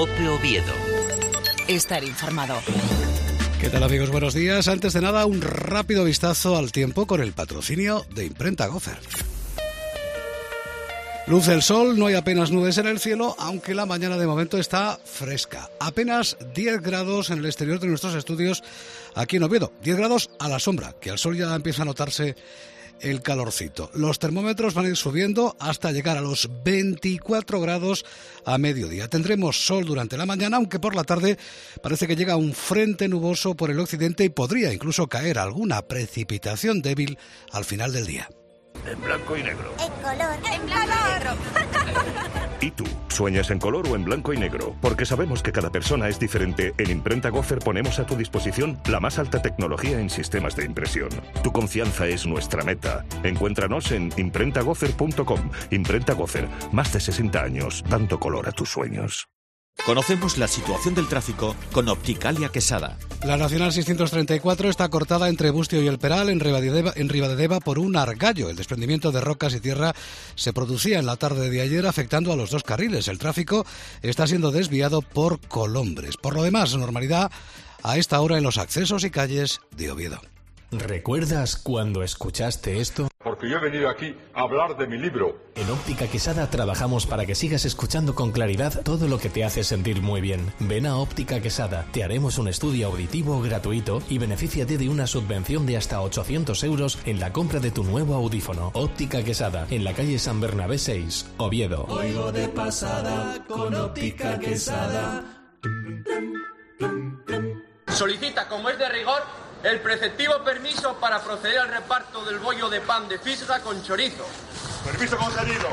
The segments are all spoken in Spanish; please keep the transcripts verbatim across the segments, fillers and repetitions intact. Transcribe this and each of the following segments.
COPE Oviedo. Estar informado. ¿Qué tal, amigos? Buenos días. Antes de nada, un rápido vistazo al tiempo con el patrocinio de Imprenta Gofer. Luce el sol, no hay apenas nubes en el cielo, aunque la mañana de momento está fresca. Apenas diez grados en el exterior de nuestros estudios aquí en Oviedo. diez grados a la sombra, que al sol ya empieza a notarse el calorcito. Los termómetros van a ir subiendo hasta llegar a los veinticuatro grados a mediodía. Tendremos sol durante la mañana, aunque por la tarde parece que llega un frente nuboso por el occidente y podría incluso caer alguna precipitación débil al final del día. En blanco y negro. En color. En blanco y negro. ¿Y tú? ¿Sueñas en color o en blanco y negro? Porque sabemos que cada persona es diferente. En Imprenta Gofer ponemos a tu disposición la más alta tecnología en sistemas de impresión. Tu confianza es nuestra meta. Encuéntranos en imprenta gofer punto com. Imprenta Gofer, más de sesenta años dando color a tus sueños. Conocemos la situación del tráfico con Opticalia Quesada. La Nacional seiscientos treinta y cuatro está cortada entre Bustio y El Peral, en Ribadedeva, en Ribadedeva, por un argallo. El desprendimiento de rocas y tierra se producía en la tarde de ayer, afectando a los dos carriles. El tráfico está siendo desviado por Colombres. Por lo demás, normalidad a esta hora en los accesos y calles de Oviedo. ¿Recuerdas cuando escuchaste esto? Porque yo he venido aquí a hablar de mi libro. En Óptica Quesada trabajamos para que sigas escuchando con claridad todo lo que te hace sentir muy bien. Ven a Óptica Quesada, te haremos un estudio auditivo gratuito y benefíciate de una subvención de hasta ochocientos euros en la compra de tu nuevo audífono. Óptica Quesada, en la calle San Bernabé seis, Oviedo. Oigo de pasada con Óptica Quesada. Solicita, como es de rigor, el preceptivo permiso para proceder al reparto del bollo de pan de fisga con chorizo. Permiso concedido.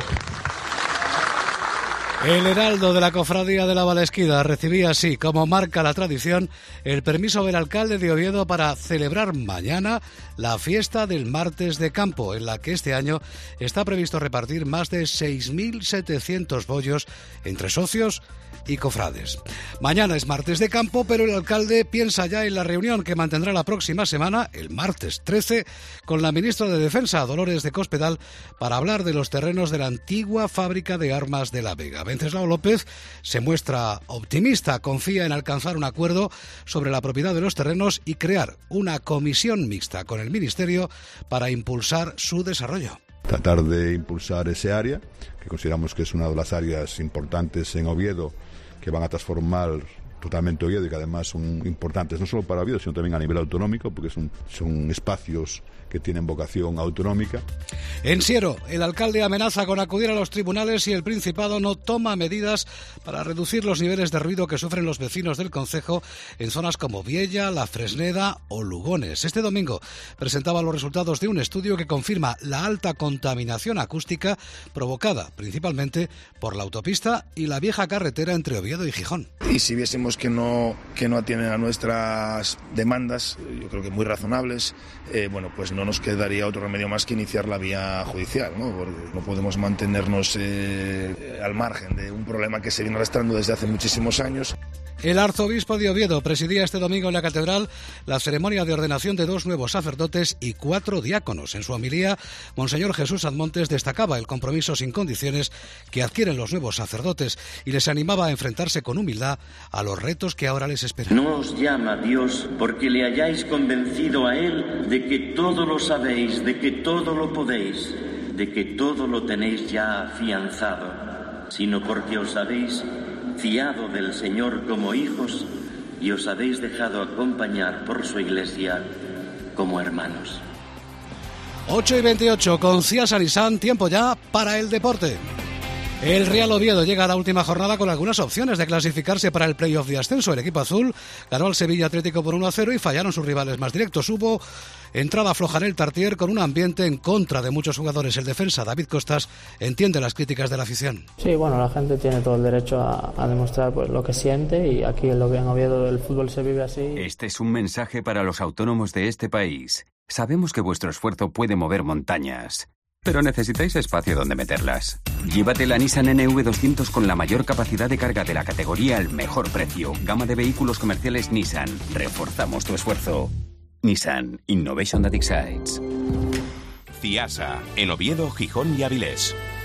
El heraldo de la Cofradía de la Valesquida recibía así, como marca la tradición, el permiso del alcalde de Oviedo para celebrar mañana la fiesta del Martes de Campo, en la que este año está previsto repartir más de seis mil setecientos bollos entre socios y cofrades. Mañana es Martes de Campo, pero el alcalde piensa ya en la reunión que mantendrá la próxima semana, el martes trece, con la ministra de Defensa, Dolores de Cospedal, para hablar de los terrenos de la antigua fábrica de armas de La Vega. Venceslao López se muestra optimista, confía en alcanzar un acuerdo sobre la propiedad de los terrenos y crear una comisión mixta con el Ministerio para impulsar su desarrollo. Tratar de impulsar ese área, que consideramos que es una de las áreas importantes en Oviedo, que van a transformar totalmente Oviedo y que además son importantes no solo para Oviedo, sino también a nivel autonómico, porque son, son espacios que tienen vocación autonómica. En Siero, el alcalde amenaza con acudir a los tribunales si el Principado no toma medidas para reducir los niveles de ruido que sufren los vecinos del concejo en zonas como Viella, La Fresneda o Lugones. Este domingo presentaba los resultados de un estudio que confirma la alta contaminación acústica provocada principalmente por la autopista y la vieja carretera entre Oviedo y Gijón. Y si viésemos que no, que no atienden a nuestras demandas, yo creo que muy razonables, eh, bueno, pues no nos quedaría otro remedio más que iniciar la vía judicial, ¿no? Porque no podemos mantenernos eh, al margen de un problema que se viene arrastrando desde hace muchísimos años. El arzobispo de Oviedo presidía este domingo en la catedral la ceremonia de ordenación de dos nuevos sacerdotes y cuatro diáconos. En su homilía, Monseñor Jesús Admontes destacaba el compromiso sin condiciones que adquieren los nuevos sacerdotes y les animaba a enfrentarse con humildad a los retos que ahora les esperan. No os llama Dios porque le hayáis convencido a Él de que todo lo sabéis, de que todo lo podéis, de que todo lo tenéis ya afianzado, sino porque os habéis fiado del Señor como hijos y os habéis dejado acompañar por su Iglesia como hermanos. ocho y veintiocho, con C I A Sanisan, tiempo ya para el deporte. El Real Oviedo llega a la última jornada con algunas opciones de clasificarse para el playoff de ascenso. El equipo azul ganó al Sevilla Atlético por uno a cero y fallaron sus rivales más directos. Hubo entrada floja en el Tartier con un ambiente en contra de muchos jugadores. El defensa David Costas entiende las críticas de la afición. Sí, bueno, la gente tiene todo el derecho a, a demostrar pues, lo que siente y aquí en Oviedo el fútbol se vive así. Este es un mensaje para los autónomos de este país. Sabemos que vuestro esfuerzo puede mover montañas, pero necesitáis espacio donde meterlas. Llévate la Nissan N V doscientos con la mayor capacidad de carga de la categoría al mejor precio. Gama de vehículos comerciales Nissan. Reforzamos tu esfuerzo. Nissan. Innovation that excites. Ciasa, en Oviedo, Gijón y Avilés.